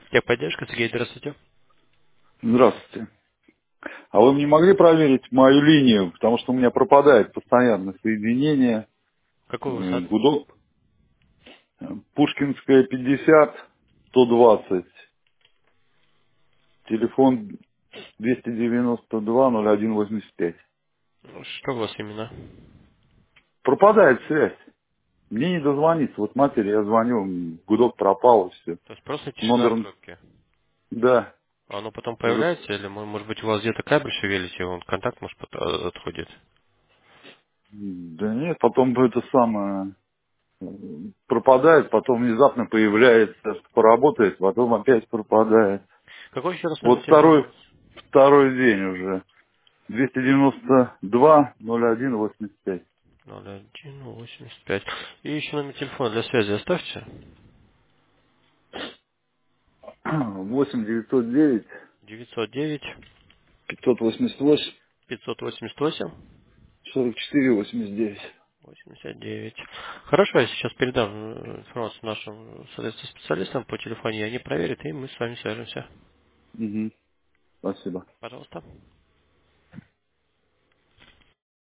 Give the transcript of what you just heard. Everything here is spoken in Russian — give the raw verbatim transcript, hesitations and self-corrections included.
Техподдержка, Сергей, здравствуйте. Здравствуйте. А вы мне могли проверить мою линию, потому что у меня пропадает постоянно соединение. Какой вы Э, сад? Гудок, э, Пушкинская пятьдесят, сто двадцать, телефон двести девяносто два ноль один восемьдесят пять. Что у вас именно? Пропадает связь. Мне не дозвониться. Вот матери я звоню, м, гудок пропал и все. То есть просто тишина в Номер, трубке. да. А оно потом Уже, появляется, или мо- может быть у вас где-то кабель шевелите, он контакт может пот- а, отходит? м, да нет, потом это самое э, пропадает, потом внезапно появляется, поработает, потом опять пропадает. Какой еще раз номер Вот телефона у второй, вас? второй день уже. двести девяносто два ноль один восемьдесят пять. ноль один восемьдесят пять. И еще номер телефона для связи оставьте. восемь девятьсот девять девятьсот девять пятьсот восемьдесят восемь пятьсот восемьдесят восемь сорок четыре восемьдесят девять. восемьдесят девять. Хорошо, я сейчас передам э, информацию нашим, соответственно, специалистам по телефону, и они проверят, и мы с вами свяжемся. Угу. Спасибо. Пожалуйста.